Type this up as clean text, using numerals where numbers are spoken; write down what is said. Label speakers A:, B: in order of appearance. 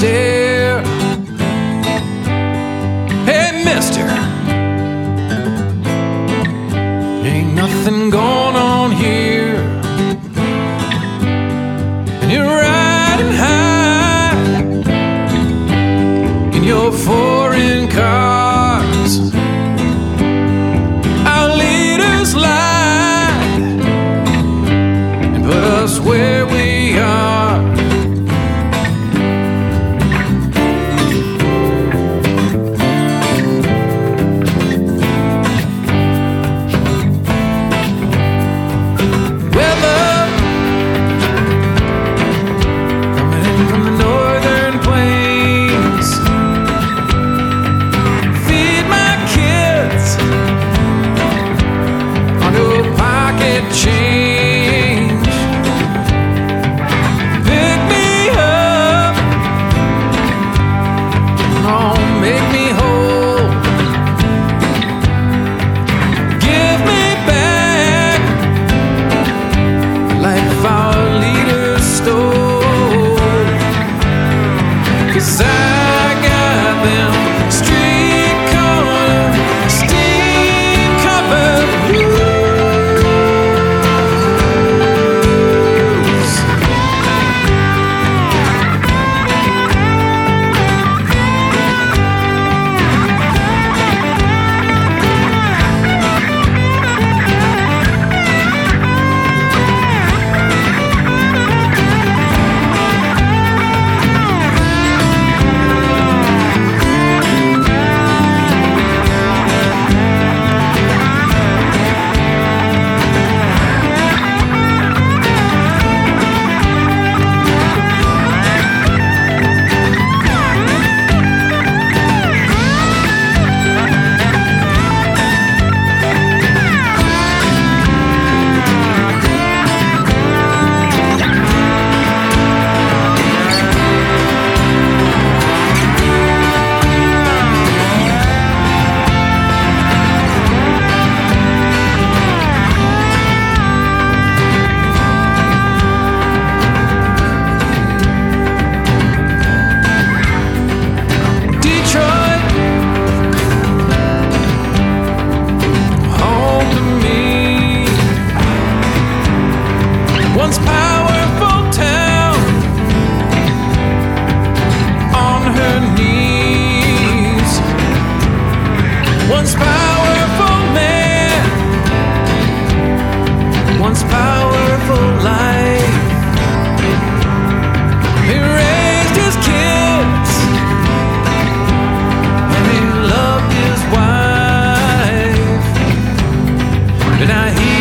A: stare. Hey, mister, ain't nothing going on here. And you're riding high in your foreign cars. Our leaders lied and put us where we are. Change, pick me up, oh, make me whole, give me back life our leaders stole. 'Cause I got them street corner, steam covered blues. Once powerful town on her knees, once powerful man, once powerful life. He raised his kids and he loved his wife, but now he